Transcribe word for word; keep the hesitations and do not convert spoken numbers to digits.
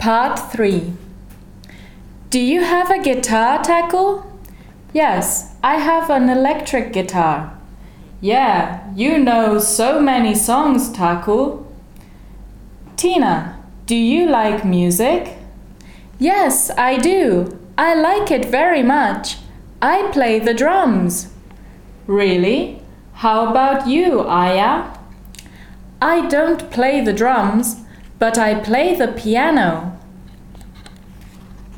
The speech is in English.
Part three. Do you have a guitar, Tackle? Yes, I have an electric guitar. Yeah, you know so many songs, Tackle. Tina, do you like music? Yes, I do. I like it very much. I play the drums. Really? How about you, Aya? I don't play the drums, but I play the piano.